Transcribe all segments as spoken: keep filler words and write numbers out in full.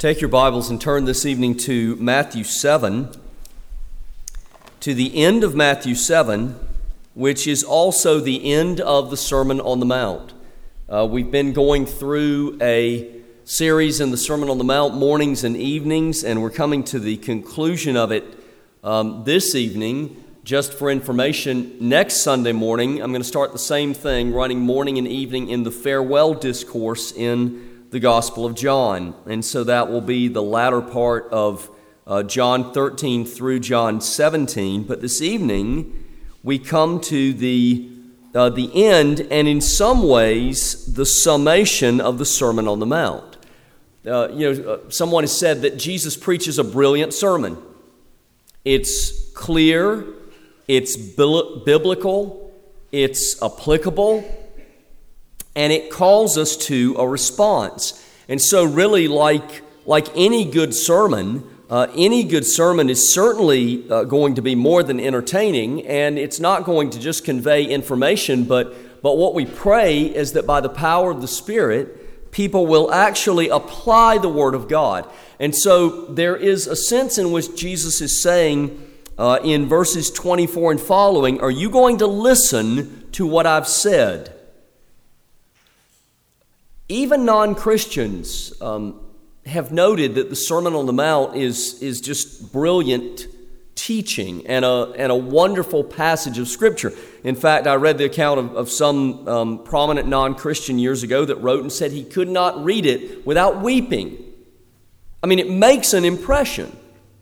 Take your Bibles and turn this evening to Matthew seven, to the end of Matthew seven, which is also the end of the Sermon on the Mount. Uh, we've been going through a series in the Sermon on the Mount, mornings and evenings, and we're coming to the conclusion of it um, this evening. Just for information, next Sunday morning, I'm going to start the same thing, running morning and evening in the farewell discourse in the Gospel of John. And so that will be the latter part of uh, John thirteen through John seventeen. But this evening, we come to the uh, the end, and in some ways, the summation of the Sermon on the Mount. Uh, you know, uh, someone has said that Jesus preaches a brilliant sermon. It's clear, it's biblical, it's applicable, and it calls us to a response. And so really, like, like any good sermon, uh, any good sermon is certainly uh, going to be more than entertaining, and it's not going to just convey information, but, but what we pray is that by the power of the Spirit, people will actually apply the Word of God. And so there is a sense in which Jesus is saying uh, in verses twenty-four and following, are you going to listen to what I've said? Even non-Christians um, have noted that the Sermon on the Mount is, is just brilliant teaching and a, and a wonderful passage of Scripture. In fact, I read the account of, of some um, prominent non-Christian years ago that wrote and said he could not read it without weeping. I mean, it makes an impression.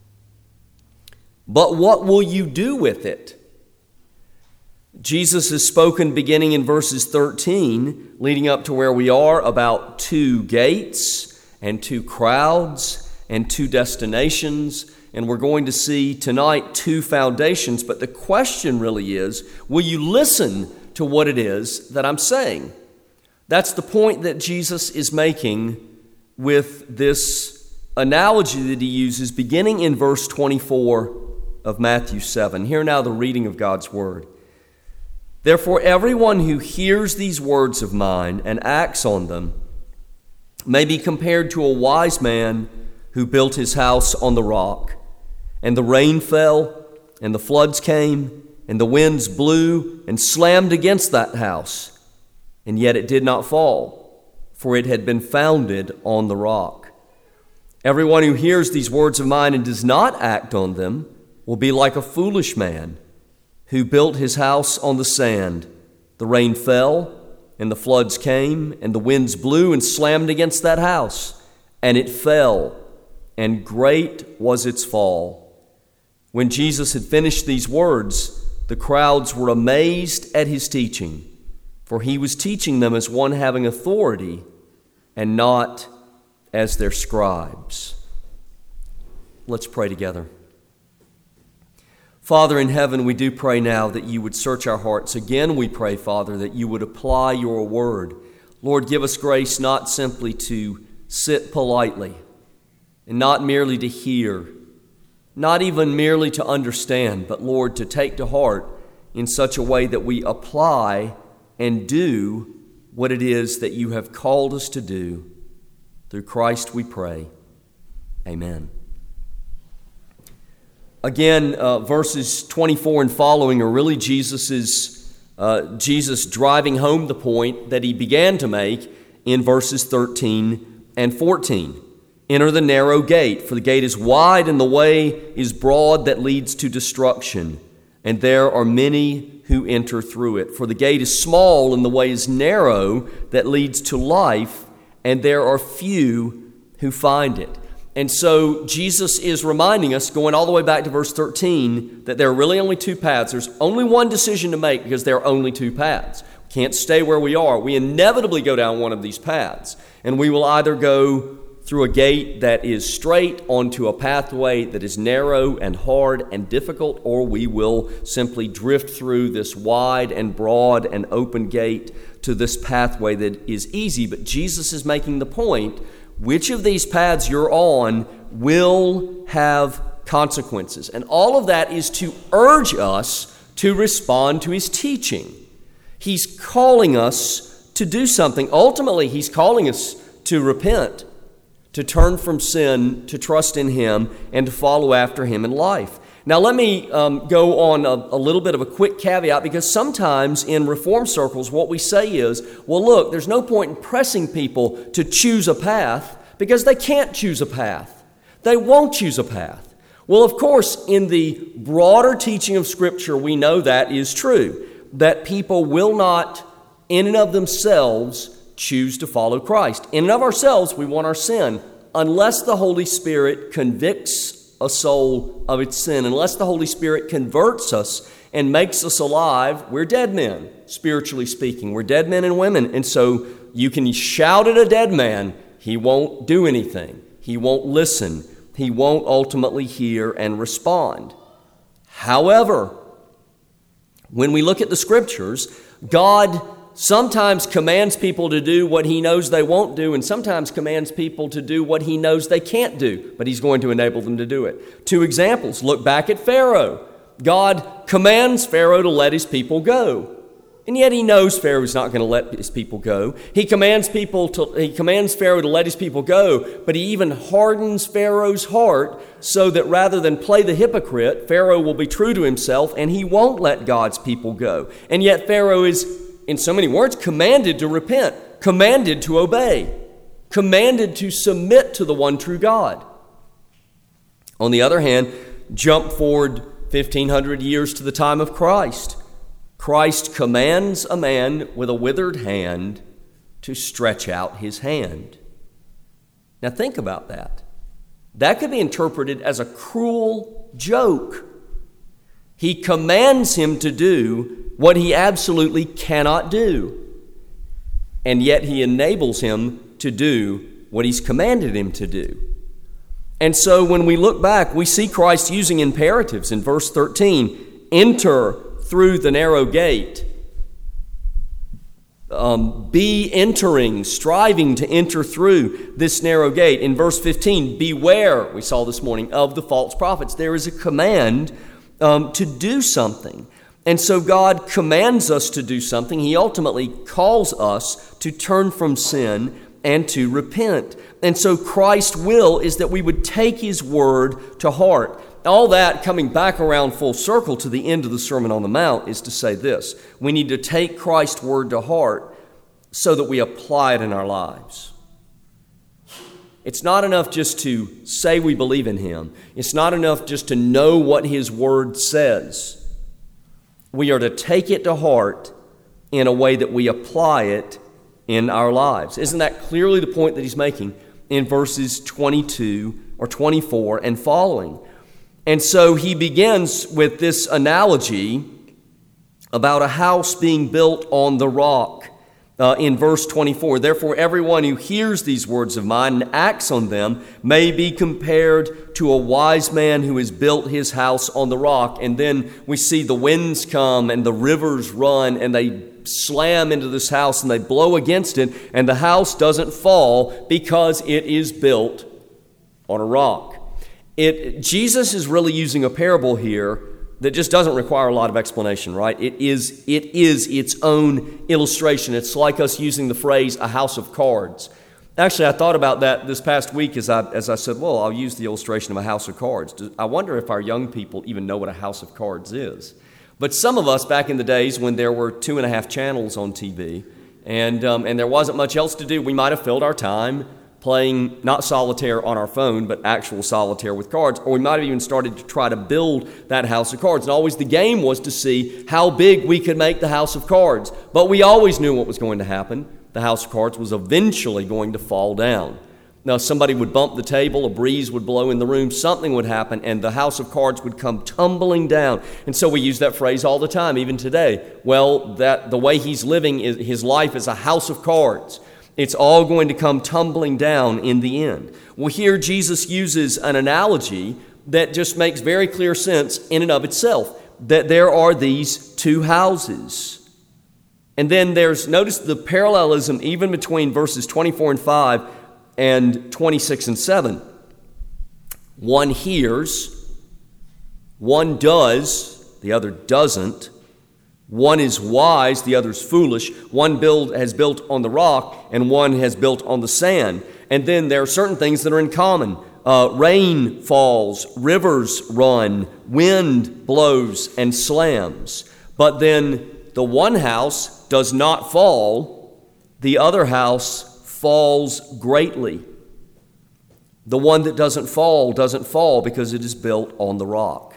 But what will you do with it? Jesus has spoken beginning in verses thirteen, leading up to where we are, about two gates and two crowds and two destinations. And we're going to see tonight two foundations. But the question really is, will you listen to what it is that I'm saying? That's the point that Jesus is making with this analogy that he uses beginning in verse twenty-four of Matthew seven. Hear now the reading of God's Word. Therefore, everyone who hears these words of mine and acts on them may be compared to a wise man who built his house on the rock. And the rain fell, and the floods came, and the winds blew and slammed against that house. And yet it did not fall, for it had been founded on the rock. Everyone who hears these words of mine and does not act on them will be like a foolish man who built his house on the sand. The rain fell, and the floods came, and the winds blew and slammed against that house, and it fell, and great was its fall. When Jesus had finished these words, the crowds were amazed at his teaching, for he was teaching them as one having authority, and not as their scribes. Let's pray together. Father in heaven, we do pray now that you would search our hearts. Again, we pray, Father, that you would apply your word. Lord, give us grace not simply to sit politely and not merely to hear, not even merely to understand, but, Lord, to take to heart in such a way that we apply and do what it is that you have called us to do. Through Christ we pray. Amen. Again, uh, verses twenty-four and following are really Jesus's, uh, Jesus driving home the point that he began to make in verses thirteen and fourteen. Enter the narrow gate, for the gate is wide and the way is broad that leads to destruction, and there are many who enter through it. For the gate is small and the way is narrow that leads to life, and there are few who find it. And so Jesus is reminding us, going all the way back to verse thirteen, that there are really only two paths. There's only one decision to make because there are only two paths. We can't stay where we are. We inevitably go down one of these paths. And we will either go through a gate that is straight onto a pathway that is narrow and hard and difficult, or we will simply drift through this wide and broad and open gate to this pathway that is easy. But Jesus is making the point, which of these paths you're on will have consequences. And all of that is to urge us to respond to his teaching. He's calling us to do something. Ultimately, he's calling us to repent, to turn from sin, to trust in Him, and to follow after Him in life. Now, let me um, go on a, a little bit of a quick caveat, because sometimes in Reform circles, what we say is, well, look, there's no point in pressing people to choose a path because they can't choose a path. They won't choose a path. Well, of course, in the broader teaching of Scripture, we know that is true, that people will not, in and of themselves, choose to follow Christ. In and of ourselves, we want our sin, unless the Holy Spirit convicts a soul of its sin, unless the Holy Spirit converts us and makes us alive. We're dead men, spiritually speaking. We're dead men and women. And so you can shout at a dead man, he won't do anything. He won't listen. He won't ultimately hear and respond. However, when we look at the Scriptures, God sometimes commands people to do what He knows they won't do, and sometimes commands people to do what He knows they can't do, but He's going to enable them to do it. Two examples. Look back at Pharaoh. God commands Pharaoh to let his people go, and yet He knows Pharaoh's not going to let his people go. He commands people to, he commands Pharaoh to let his people go, but He even hardens Pharaoh's heart so that rather than play the hypocrite, Pharaoh will be true to himself and he won't let God's people go. And yet Pharaoh is, in so many words, commanded to repent, commanded to obey, commanded to submit to the one true God. On the other hand, jump forward fifteen hundred years to the time of Christ. Christ commands a man with a withered hand to stretch out his hand. Now think about that. That could be interpreted as a cruel joke. He commands him to do what he absolutely cannot do, and yet He enables him to do what He's commanded him to do. And so when we look back, we see Christ using imperatives in verse thirteen. Enter through the narrow gate. Um, be entering, striving to enter through this narrow gate. In verse fifteen, beware, we saw this morning, of the false prophets. There is a command um, to do something. And so God commands us to do something. He ultimately calls us to turn from sin and to repent. And so Christ's will is that we would take His word to heart. All that, coming back around full circle to the end of the Sermon on the Mount, is to say this: we need to take Christ's word to heart so that we apply it in our lives. It's not enough just to say we believe in Him. It's not enough just to know what His word says. We are to take it to heart in a way that we apply it in our lives. Isn't that clearly the point that he's making in verses twenty-two or twenty-four and following? And so he begins with this analogy about a house being built on the rock. Uh, in verse twenty-four, therefore everyone who hears these words of mine and acts on them may be compared to a wise man who has built his house on the rock. And then we see the winds come and the rivers run and they slam into this house and they blow against it, and the house doesn't fall because it is built on a rock. It, Jesus is really using a parable here that just doesn't require a lot of explanation, right? It is, it is its own illustration. It's like us using the phrase, a house of cards. Actually, I thought about that this past week as I, as I said, well, I'll use the illustration of a house of cards. I wonder if our young people even know what a house of cards is. But some of us back in the days when there were two and a half channels on T V and, um, and there wasn't much else to do, we might have filled our time playing not solitaire on our phone, but actual solitaire with cards. Or we might have even started to try to build that house of cards. And always the game was to see how big we could make the house of cards. But we always knew what was going to happen. The house of cards was eventually going to fall down. Now, somebody would bump the table, a breeze would blow in the room, something would happen, and the house of cards would come tumbling down. And so we use that phrase all the time, even today. Well, that the way he's living, is, his life is a house of cards. It's all going to come tumbling down in the end. Well, here Jesus uses an analogy that just makes very clear sense in and of itself, that there are these two houses. And then there's, notice the parallelism even between verses twenty-four and five and twenty-six and seven. One hears, one does, the other doesn't. One is wise, the other's foolish. One build has built on the rock, and one has built on the sand. And then there are certain things that are in common. Uh, rain falls, rivers run, wind blows and slams. But then the one house does not fall, the other house falls greatly. The one that doesn't fall doesn't fall because it is built on the rock.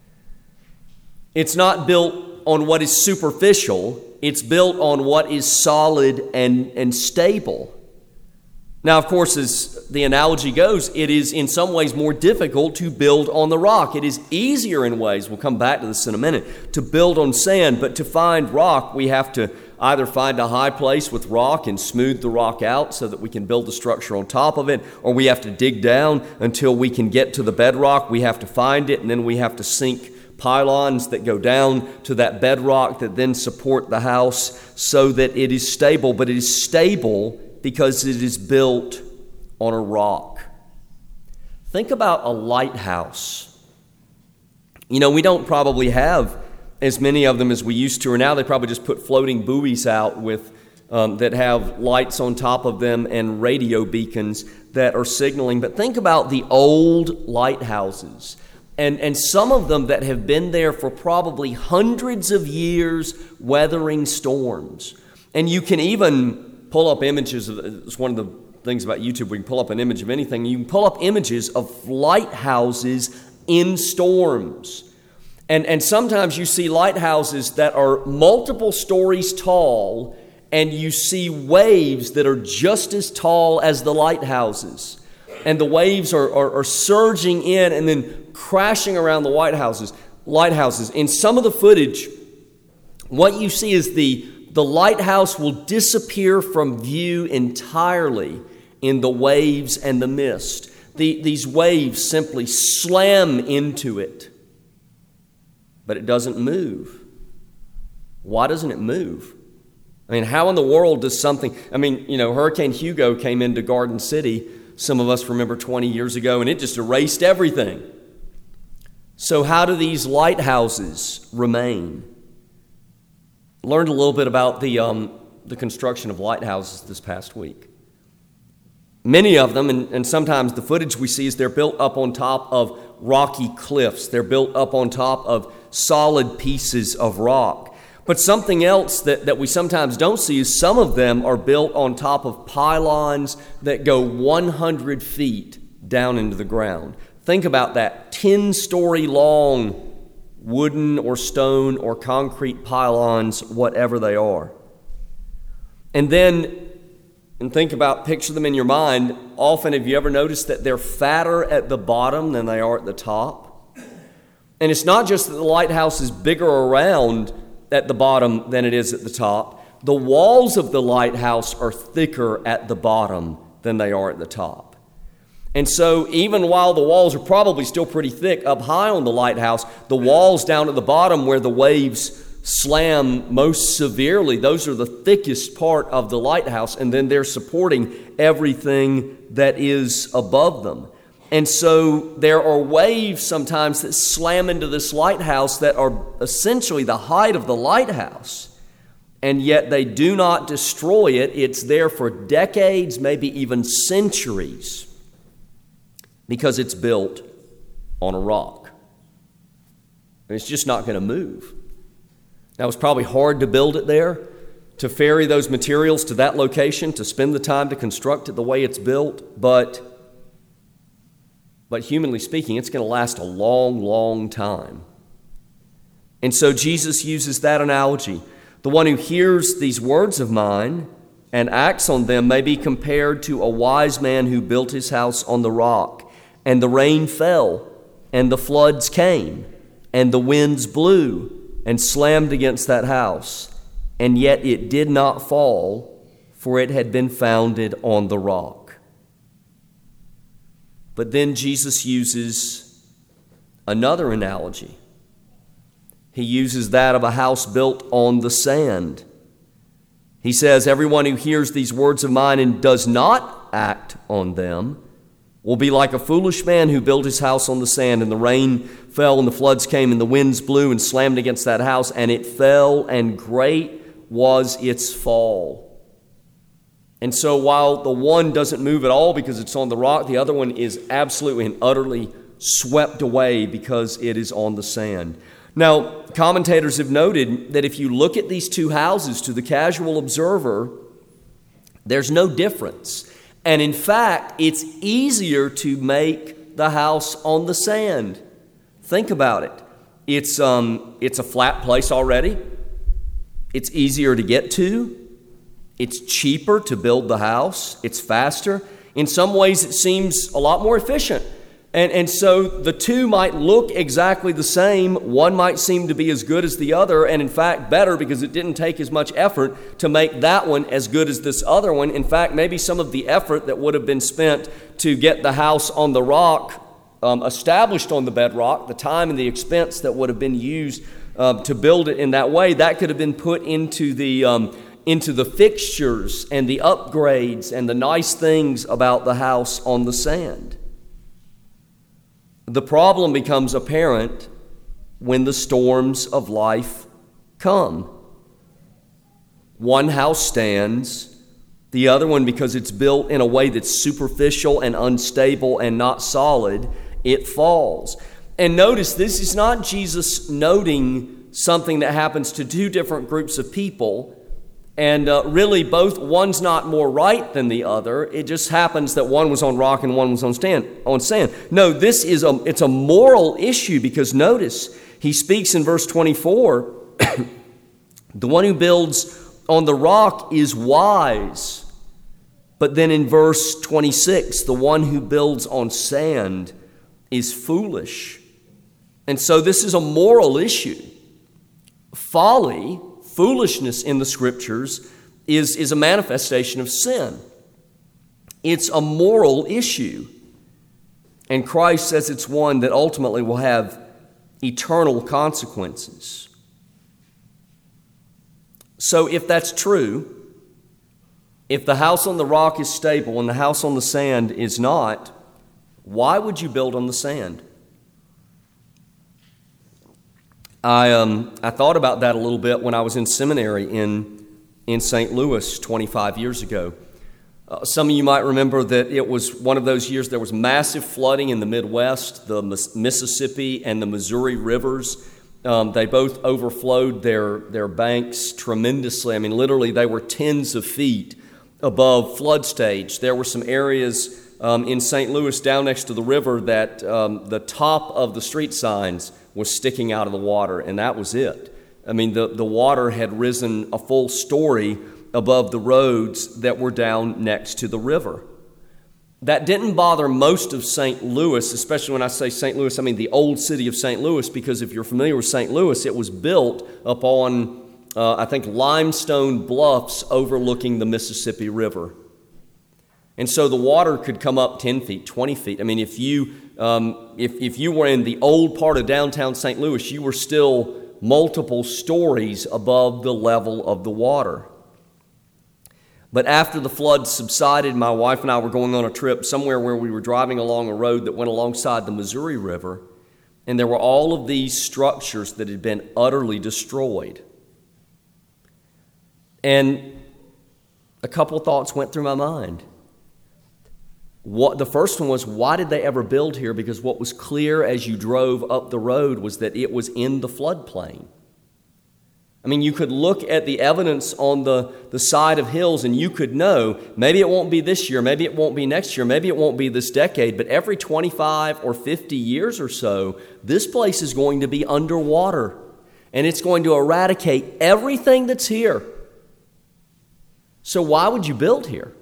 It's not built on what is superficial, it's built on what is solid and, and stable. Now, of course, as the analogy goes, it is in some ways more difficult to build on the rock. It is easier in ways, we'll come back to this in a minute, to build on sand. But to find rock, we have to either find a high place with rock and smooth the rock out so that we can build the structure on top of it, or we have to dig down until we can get to the bedrock. We have to find it, and then we have to sink pylons that go down to that bedrock that then support the house so that it is stable. But it is stable because it is built on a rock. Think about a lighthouse. You know, we don't probably have as many of them as we used to, or now they probably just put floating buoys out with um, that have lights on top of them and radio beacons that are signaling. But think about the old lighthouses, and, and some of them that have been there for probably hundreds of years weathering storms. And you can even pull up images of, it's one of the things about YouTube, we can pull up an image of anything. You can pull up images of lighthouses in storms. And, and sometimes you see lighthouses that are multiple stories tall, and you see waves that are just as tall as the lighthouses. And the waves are, are, are surging in and then crashing around the lighthouses. lighthouses. In some of the footage, what you see is the The lighthouse will disappear from view entirely in the waves and the mist. The, these waves simply slam into it, but it doesn't move. Why doesn't it move? I mean, how in the world does something... I mean, you know, Hurricane Hugo came into Garden City, some of us remember twenty years ago, and it just erased everything. So how do these lighthouses remain? Learned a little bit about the um, the construction of lighthouses this past week. Many of them, and, and sometimes the footage we see is they're built up on top of rocky cliffs. They're built up on top of solid pieces of rock. But something else that, that we sometimes don't see is some of them are built on top of pylons that go one hundred feet down into the ground. Think about that, ten-story long wooden or stone or concrete pylons, whatever they are. And then, and think about, picture them in your mind. Often, have you ever noticed that they're fatter at the bottom than they are at the top? And it's not just that the lighthouse is bigger around at the bottom than it is at the top. The walls of the lighthouse are thicker at the bottom than they are at the top. And so even while the walls are probably still pretty thick up high on the lighthouse, the walls down at the bottom where the waves slam most severely, those are the thickest part of the lighthouse, and then they're supporting everything that is above them. And so there are waves sometimes that slam into this lighthouse that are essentially the height of the lighthouse, and yet they do not destroy it. It's there for decades, maybe even centuries, because it's built on a rock. And it's just not going to move. Now, it's probably hard to build it there, to ferry those materials to that location, to spend the time to construct it the way it's built, but, but humanly speaking, it's going to last a long, long time. And so Jesus uses that analogy. The one who hears these words of mine and acts on them may be compared to a wise man who built his house on the rock. And the rain fell, and the floods came, and the winds blew and slammed against that house, and yet it did not fall, for it had been founded on the rock. But then Jesus uses another analogy. He uses that of a house built on the sand. He says, everyone who hears these words of mine and does not act on them will be like a foolish man who built his house on the sand, and the rain fell, and the floods came, and the winds blew and slammed against that house, and it fell, and great was its fall. And so while the one doesn't move at all because it's on the rock, the other one is absolutely and utterly swept away because it is on the sand. Now, commentators have noted that if you look at these two houses to the casual observer, there's no difference. And in fact, it's easier to make the house on the sand. Think about it. It's, um, it's a flat place already. It's easier to get to. It's cheaper to build the house. It's faster. In some ways, it seems a lot more efficient. And, and so the two might look exactly the same. One might seem to be as good as the other, and in fact better because it didn't take as much effort to make that one as good as this other one. In fact, maybe some of the effort that would have been spent to get the house on the rock, um, established on the bedrock, the time and the expense that would have been used uh, to build it in that way, that could have been put into the um, into the fixtures and the upgrades and the nice things about the house on the sand. The problem becomes apparent when the storms of life come. One house stands, the other one, because it's built in a way that's superficial and unstable and not solid, it falls. And notice, this is not Jesus noting something that happens to two different groups of people. And uh, really, both, one's not more right than the other. It just happens that one was on rock and one was on stand, on sand. No, this is a, it's a moral issue because notice, he speaks in verse twenty-four, the one who builds on the rock is wise. But then in verse twenty-six, the one who builds on sand is foolish. And so this is a moral issue. Folly, foolishness in the Scriptures is, is a manifestation of sin. It's a moral issue. And Christ says it's one that ultimately will have eternal consequences. So if that's true, if the house on the rock is stable and the house on the sand is not, why would you build on the sand? I um I thought about that a little bit when I was in seminary in in Saint Louis twenty-five years ago. Uh, some of you might remember that it was one of those years there was massive flooding in the Midwest. The Mississippi and the Missouri rivers, um, they both overflowed their their banks tremendously. I mean, literally, they were tens of feet above flood stage. There were some areas um, in Saint Louis down next to the river that um, the top of the street signs was sticking out of the water, and that was it. I mean, the, the water had risen a full story above the roads that were down next to the river. That didn't bother most of Saint Louis, especially when I say Saint Louis, I mean the old city of Saint Louis, because if you're familiar with Saint Louis, it was built upon, uh, I think, limestone bluffs overlooking the Mississippi River. And so the water could come up ten feet, twenty feet. I mean, if you um, if, if you were in the old part of downtown Saint Louis, you were still multiple stories above the level of the water. But after the flood subsided, my wife and I were going on a trip somewhere where we were driving along a road that went alongside the Missouri River, and there were all of these structures that had been utterly destroyed. And a couple of thoughts went through my mind. What, the first one was, why did they ever build here? Because what was clear as you drove up the road was that it was in the floodplain. I mean, you could look at the evidence on the, the side of hills and you could know, maybe it won't be this year, maybe it won't be next year, maybe it won't be this decade, but every twenty-five or fifty years or so, this place is going to be underwater, and it's going to eradicate everything that's here. So why would you build here?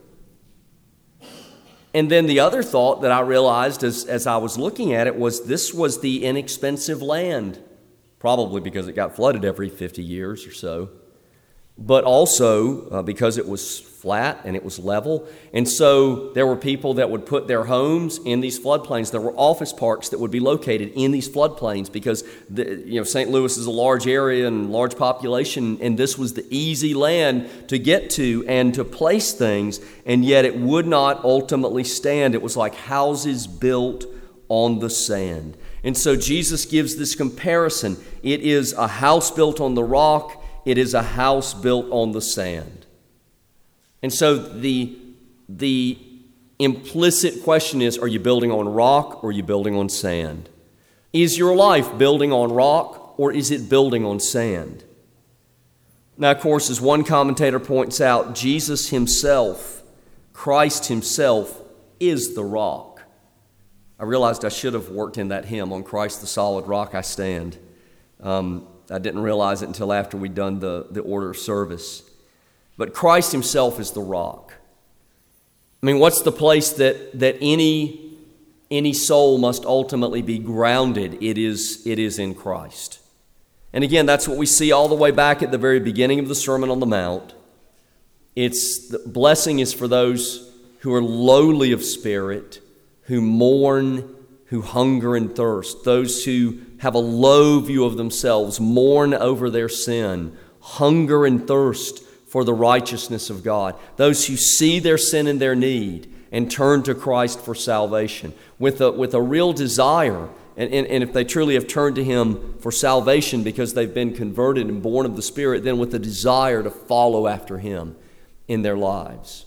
And then the other thought that I realized as, as I was looking at it was this was the inexpensive land, probably because it got flooded every fifty years or so, but also uh, because it was flat and it was level. And so there were people that would put their homes in these floodplains. There were office parks that would be located in these floodplains because the, you know, Saint Louis is a large area and large population, and this was the easy land to get to and to place things, and yet it would not ultimately stand. It was like houses built on the sand. And so Jesus gives this comparison. It is a house built on the rock. It is a house built on the sand. And so the, the implicit question is, are you building on rock or are you building on sand? Is your life building on rock or is it building on sand? Now, of course, as one commentator points out, Jesus himself, Christ himself, is the rock. I realized I should have worked in that hymn, On Christ the Solid Rock I Stand. Um, I didn't realize it until after we'd done the, the order of service. But Christ himself is the rock. I mean, what's the place that, that any, any soul must ultimately be grounded? It is, it is in Christ. And again, that's what we see all the way back at the very beginning of the Sermon on the Mount. It's the blessing is for those who are lowly of spirit, who mourn, who hunger and thirst, those who have a low view of themselves, mourn over their sin, hunger and thirst for the righteousness of God, those who see their sin and their need and turn to Christ for salvation with a, with a real desire. And, and, and if they truly have turned to Him for salvation because they've been converted and born of the Spirit, then with a desire to follow after Him in their lives.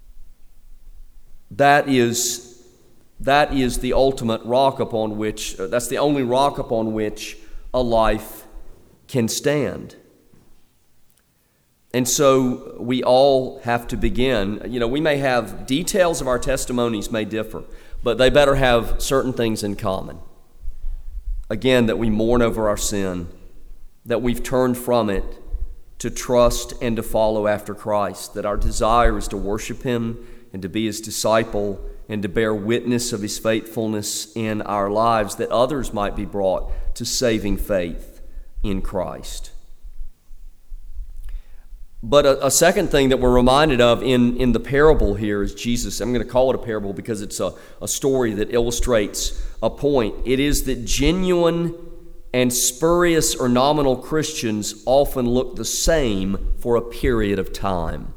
That is, that is the ultimate rock upon which, that's the only rock upon which a life can stand. And so we all have to begin. You know, we may have, details of our testimonies may differ, but they better have certain things in common. Again, that we mourn over our sin, that we've turned from it to trust and to follow after Christ, that our desire is to worship Him and to be His disciple and to bear witness of His faithfulness in our lives, that others might be brought to saving faith in Christ. But a, a second thing that we're reminded of in, in the parable here is Jesus. I'm going to call it a parable because it's a, a story that illustrates a point. It is that genuine and spurious or nominal Christians often look the same for a period of time.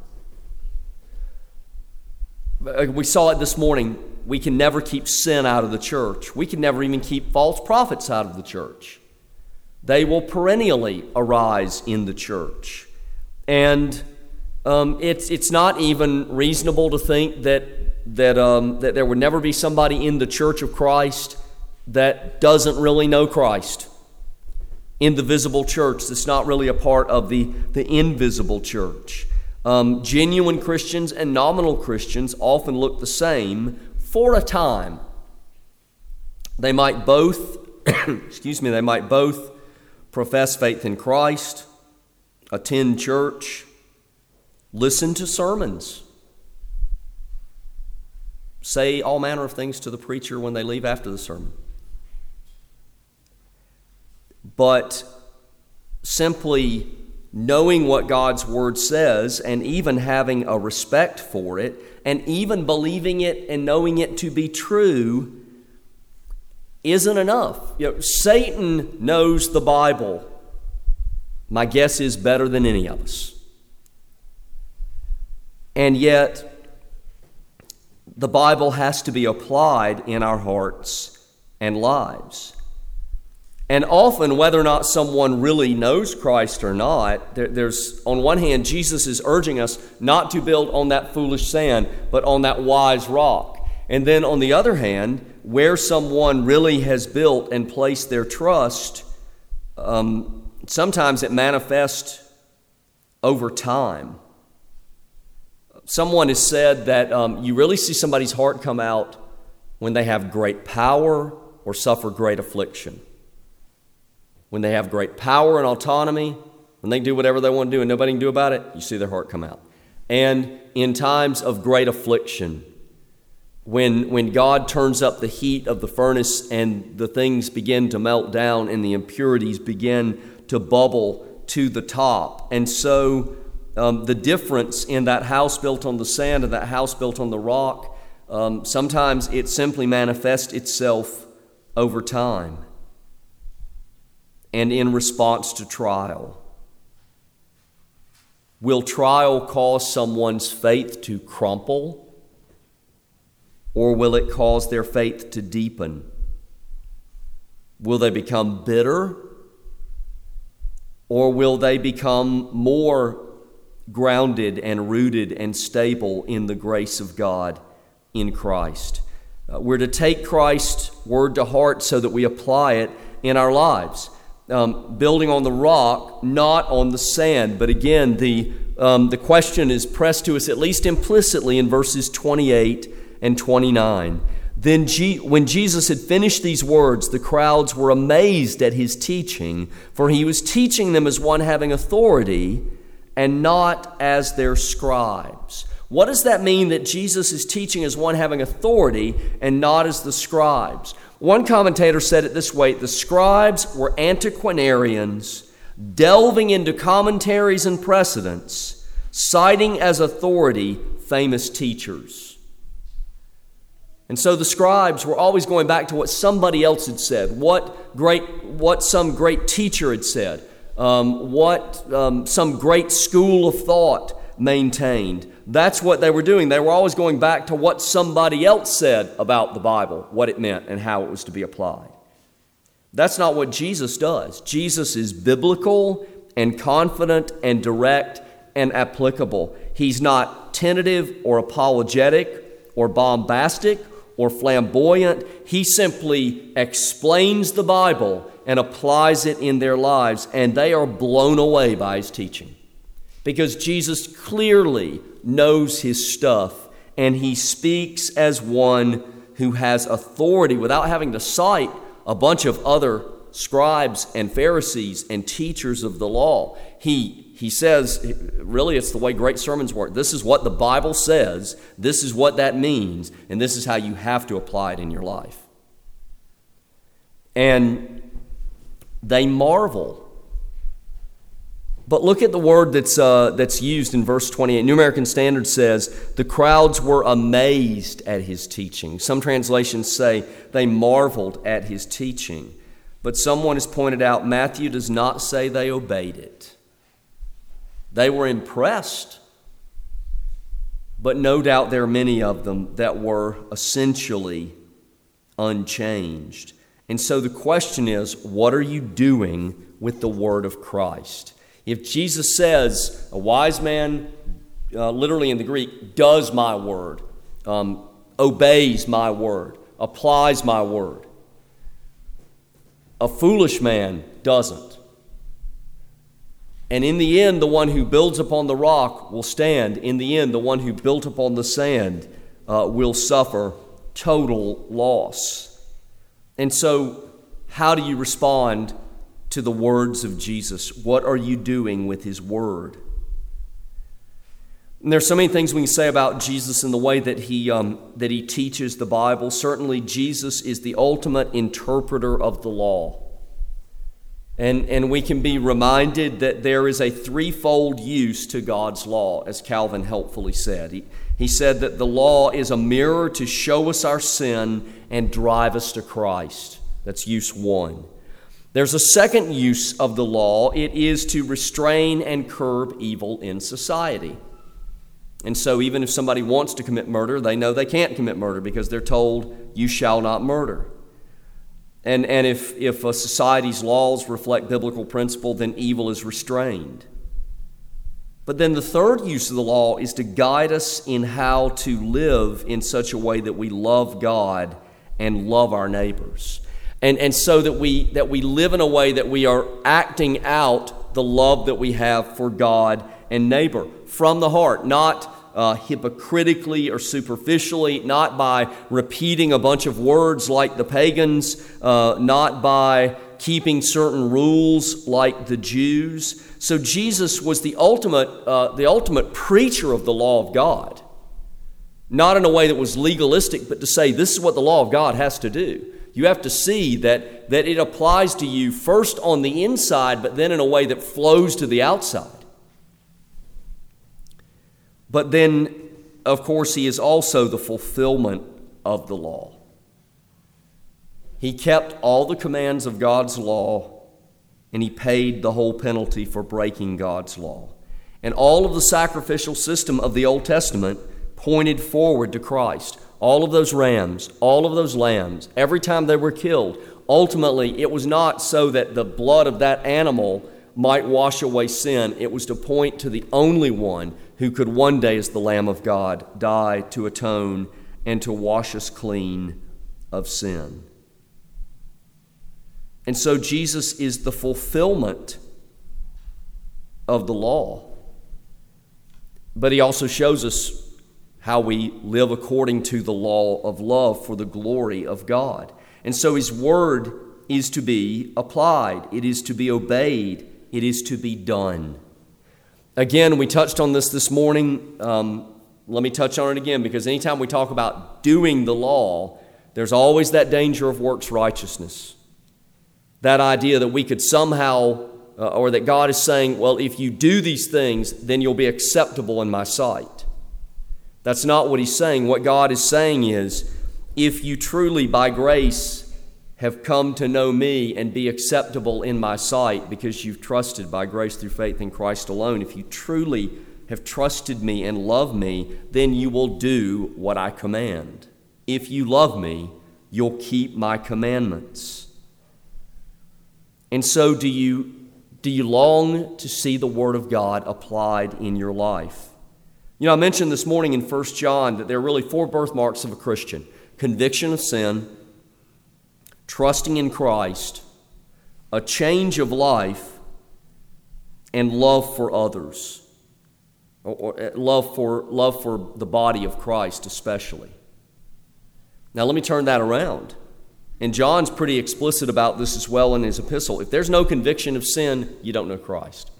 We saw it this morning. We can never keep sin out of the church. We can never even keep false prophets out of the church. They will perennially arise in the church. And um, it's it's not even reasonable to think that that um, that there would never be somebody in the Church of Christ that doesn't really know Christ. In the visible church, that's not really a part of the, the invisible church. Um, genuine Christians and nominal Christians often look the same for a time. They might both, excuse me, they might both profess faith in Christ, attend church, listen to sermons, say all manner of things to the preacher when they leave after the sermon. But simply knowing what God's Word says and even having a respect for it and even believing it and knowing it to be true isn't enough. You know, Satan knows the Bible. My guess is better than any of us. And yet, the Bible has to be applied in our hearts and lives. And often, whether or not someone really knows Christ or not, there, there's, on one hand, Jesus is urging us not to build on that foolish sand, but on that wise rock. And then on the other hand, where someone really has built and placed their trust, um, sometimes it manifests over time. Someone has said that um, you really see somebody's heart come out when they have great power or suffer great affliction. When they have great power and autonomy, when they do whatever they want to do and nobody can do about it, you see their heart come out. And in times of great affliction, when, when God turns up the heat of the furnace and the things begin to melt down and the impurities begin to bubble to the top. And so um, the difference in that house built on the sand and that house built on the rock, um, sometimes it simply manifests itself over time and in response to trial. Will trial cause someone's faith to crumple, or will it cause their faith to deepen? Will they become bitter, or will they become more grounded and rooted and stable in the grace of God in Christ. Uh, we're to take Christ's word to heart so that we apply it in our lives, um, building on the rock, not on the sand. But again, the um, the question is pressed to us at least implicitly in verses twenty-eight and twenty-nine. Then G- when Jesus had finished these words, the crowds were amazed at his teaching, for he was teaching them as one having authority and not as their scribes. What does that mean, that Jesus is teaching as one having authority and not as the scribes? One commentator said it this way: the scribes were antiquarians, delving into commentaries and precedents, citing as authority famous teachers. And so the scribes were always going back to what somebody else had said, what great, what some great teacher had said, um, what um, some great school of thought maintained. That's what they were doing. They were always going back to what somebody else said about the Bible, what it meant and how it was to be applied. That's not what Jesus does. Jesus is biblical and confident and direct and applicable. He's not tentative or apologetic or bombastic or flamboyant. He simply explains the Bible and applies it in their lives, and they are blown away by his teaching. Because Jesus clearly knows his stuff, and he speaks as one who has authority without having to cite a bunch of other scribes and Pharisees and teachers of the law. He, he says, really, it's the way great sermons work. This is what the Bible says, this is what that means, and this is how you have to apply it in your life. And they marvel. But look at the word that's uh, that's used in verse twenty-eight. New American Standard says, the crowds were amazed at his teaching. Some translations say they marveled at his teaching. But someone has pointed out, Matthew does not say they obeyed it. They were impressed. But no doubt there are many of them that were essentially unchanged. And so the question is, what are you doing with the word of Christ? If Jesus says, a wise man, uh, literally in the Greek, does my word, um, obeys my word, applies my word. A foolish man doesn't. And in the end, the one who builds upon the rock will stand. In the end, the one who built upon the sand uh, will suffer total loss. And so, how do you respond to the words of Jesus? What are you doing with his word? And there's so many things we can say about Jesus in the way that he um, that he teaches the Bible. Certainly, Jesus is the ultimate interpreter of the law. And, and we can be reminded that there is a threefold use to God's law, as Calvin helpfully said. He, he said that the law is a mirror to show us our sin and drive us to Christ. That's use one. There's a second use of the law. It is to restrain and curb evil in society. And so even if somebody wants to commit murder, they know they can't commit murder because they're told, you shall not murder. And, and if, if a society's laws reflect biblical principle, then evil is restrained. But then the third use of the law is to guide us in how to live in such a way that we love God and love our neighbors. And, and so that we, that we live in a way that we are acting out the love that we have for God and neighbor from the heart, not uh, hypocritically or superficially, not by repeating a bunch of words like the pagans, uh, not by keeping certain rules like the Jews. So Jesus was the ultimate, uh, the ultimate preacher of the law of God, not in a way that was legalistic, but to say this is what the law of God has to do. You have to see that, that it applies to you first on the inside, but then in a way that flows to the outside. But then, of course, he is also the fulfillment of the law. He kept all the commands of God's law, and he paid the whole penalty for breaking God's law. And all of the sacrificial system of the Old Testament pointed forward to Christ. All of those rams, all of those lambs, every time they were killed, ultimately it was not so that the blood of that animal might wash away sin. It was to point to the only one who could one day, as the Lamb of God, die to atone and to wash us clean of sin. And so Jesus is the fulfillment of the law. But he also shows us how we live according to the law of love for the glory of God. And so his word is to be applied. It is to be obeyed. It is to be done. Again, we touched on this this morning. Um, let me touch on it again, because anytime we talk about doing the law, there's always that danger of works righteousness. That idea that we could somehow, uh, or that God is saying, well, if you do these things, then you'll be acceptable in my sight. That's not what he's saying. What God is saying is, if you truly, by grace, have come to know me and be acceptable in my sight because you've trusted by grace through faith in Christ alone, if you truly have trusted me and love me, then you will do what I command. If you love me, you'll keep my commandments. And so do you, do you long to see the Word of God applied in your life? You know, I mentioned this morning in First John that there are really four birthmarks of a Christian: conviction of sin, trusting in Christ, a change of life, and love for others, or, or love for, love for the body of Christ especially. Now let me turn that around. And John's pretty explicit about this as well in his epistle. If there's no conviction of sin, you don't know Christ.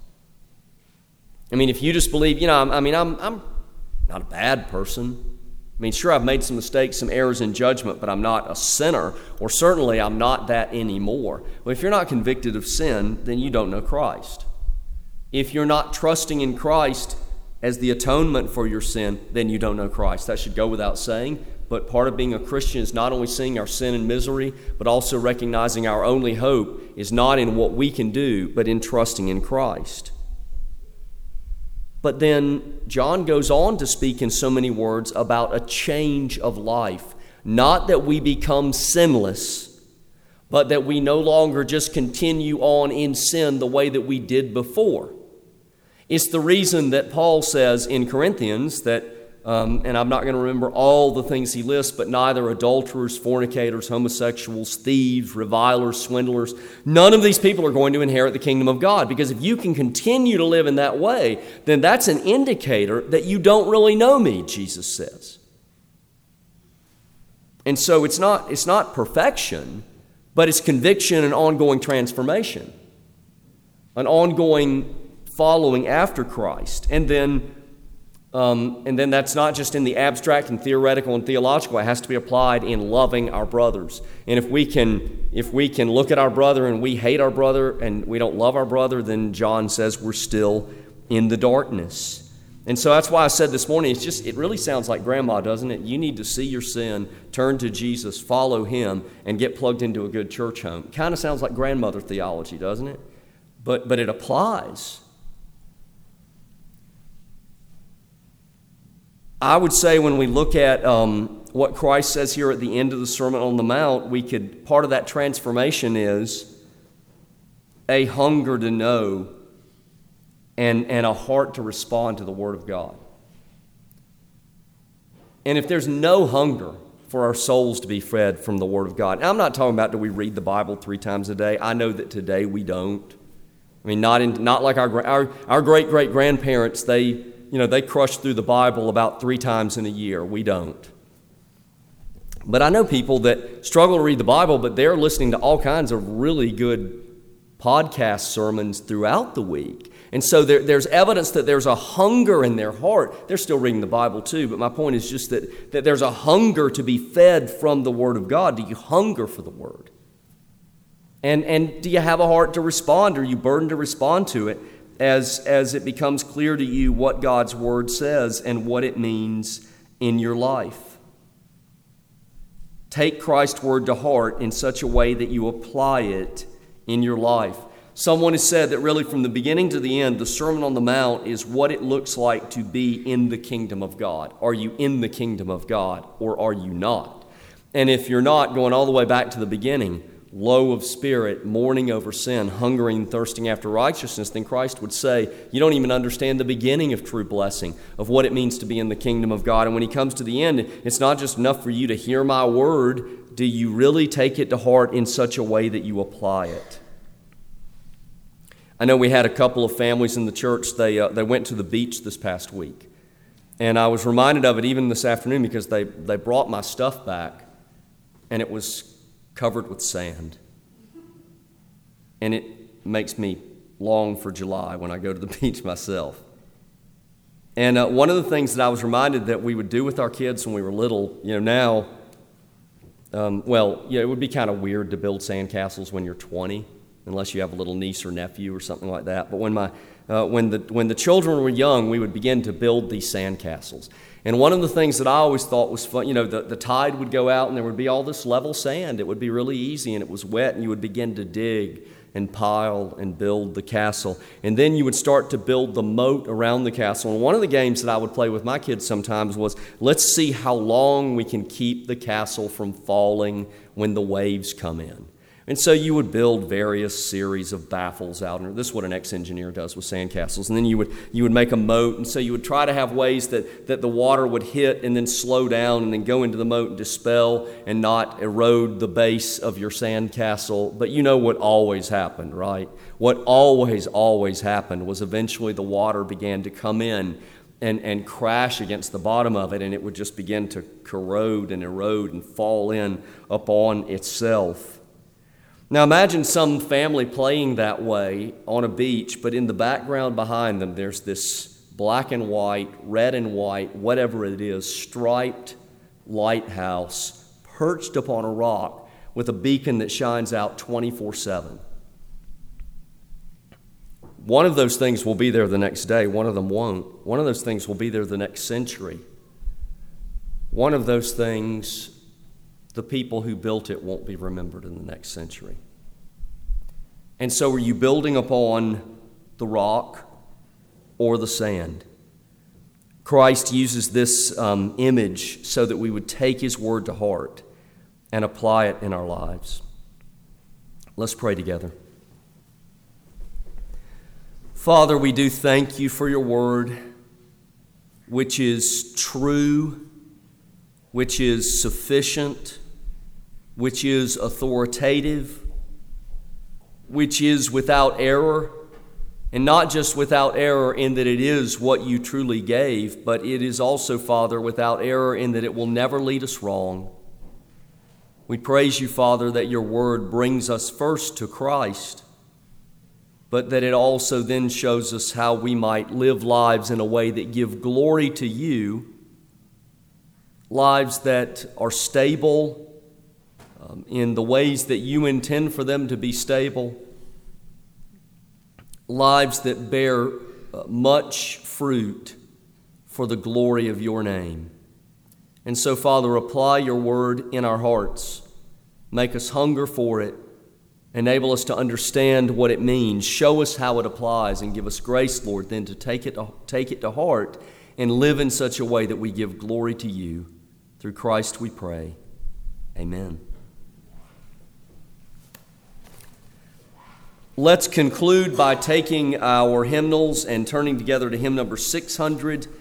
I mean, if you just believe, you know, I mean, I'm, I'm not a bad person. I mean, sure, I've made some mistakes, some errors in judgment, but I'm not a sinner, or certainly I'm not that anymore. Well, if you're not convicted of sin, then you don't know Christ. If you're not trusting in Christ as the atonement for your sin, then you don't know Christ. That should go without saying. But part of being a Christian is not only seeing our sin and misery, but also recognizing our only hope is not in what we can do, but in trusting in Christ. But then John goes on to speak in so many words about a change of life. Not that we become sinless, but that we no longer just continue on in sin the way that we did before. It's the reason that Paul says in Corinthians that Um, and I'm not going to remember all the things he lists, but neither adulterers, fornicators, homosexuals, thieves, revilers, swindlers, none of these people are going to inherit the kingdom of God. Because if you can continue to live in that way, then that's an indicator that you don't really know me, Jesus says. And so it's not, it's not perfection, but it's conviction and ongoing transformation, an ongoing following after Christ. And then Um, and then that's not just in the abstract and theoretical and theological. It has to be applied in loving our brothers. And if we can, if we can look at our brother and we hate our brother and we don't love our brother, then John says we're still in the darkness. And so that's why I said this morning, it's just, it really sounds like grandma, doesn't it? You need to see your sin, turn to Jesus, follow him, and get plugged into a good church home. Kind of sounds like grandmother theology, doesn't it? But, but it applies. I would say when we look at um, what Christ says here at the end of the Sermon on the Mount, we could, part of that transformation is a hunger to know and, and a heart to respond to the Word of God. And if there's no hunger for our souls to be fed from the Word of God, and I'm not talking about do we read the Bible three times a day. I know that today we don't. I mean, not in, not like our our our great great grandparents. They You know, they crush through the Bible about three times in a year. We don't. But I know people that struggle to read the Bible, but they're listening to all kinds of really good podcast sermons throughout the week. And so there, there's evidence that there's a hunger in their heart. They're still reading the Bible too, but my point is just that, that there's a hunger to be fed from the Word of God. Do you hunger for the Word? And, and do you have a heart to respond? Are you burdened to respond to it? As, as it becomes clear to you what God's Word says and what it means in your life. Take Christ's Word to heart in such a way that you apply it in your life. Someone has said that really from the beginning to the end, the Sermon on the Mount is what it looks like to be in the kingdom of God. Are you in the kingdom of God or are you not? And if you're not, going all the way back to the beginning, low of spirit, mourning over sin, hungering and thirsting after righteousness, then Christ would say, you don't even understand the beginning of true blessing, of what it means to be in the kingdom of God. And when he comes to the end, it's not just enough for you to hear my word. Do you really take it to heart in such a way that you apply it? I know we had a couple of families in the church. They uh, they went to the beach this past week. And I was reminded of it even this afternoon because they, they brought my stuff back, and it was covered with sand. And it makes me long for July when I go to the beach myself. And uh, one of the things that I was reminded that we would do with our kids when we were little, you know, now, um, well, yeah, it would be kind of weird to build sandcastles when you're twenty, unless you have a little niece or nephew or something like that. But when my uh, when the when the children were young, we would begin to build these sandcastles. And one of the things that I always thought was fun, you know, the, the tide would go out and there would be all this level sand. It would be really easy and it was wet, and you would begin to dig and pile and build the castle. And then you would start to build the moat around the castle. And one of the games that I would play with my kids sometimes was, let's see how long we can keep the castle from falling when the waves come in. And so you would build various series of baffles out. And this is what an ex-engineer does with sandcastles. And then you would you would make a moat. And so you would try to have ways that, that the water would hit and then slow down and then go into the moat and dispel and not erode the base of your sandcastle. But you know what always happened, right? What always, always happened was eventually the water began to come in and, and crash against the bottom of it, and it would just begin to corrode and erode and fall in upon itself. Now imagine some family playing that way on a beach, but in the background behind them there's this black and white, red and white, whatever it is, striped lighthouse perched upon a rock with a beacon that shines out twenty-four seven. One of those things will be there the next day, one of them won't. One of those things will be there the next century. One of those things, the people who built it won't be remembered in the next century. And so are you building upon the rock or the sand? Christ uses this um, image so that we would take his word to heart and apply it in our lives. Let's pray together. Father, we do thank you for your word, which is true, which is sufficient, which is authoritative, which is without error, and not just without error in that it is what you truly gave, but it is also, Father, without error in that it will never lead us wrong. We praise you, Father, that your word brings us first to Christ, but that it also then shows us how we might live lives in a way that give glory to you, lives that are stable um, in the ways that you intend for them to be stable, lives that bear uh, much fruit for the glory of your name. And so, Father, apply your word in our hearts. Make us hunger for it. Enable us to understand what it means. Show us how it applies, and give us grace, Lord, then to take it to, take it to heart and live in such a way that we give glory to you. Through Christ we pray. Amen. Let's conclude by taking our hymnals and turning together to hymn number six hundred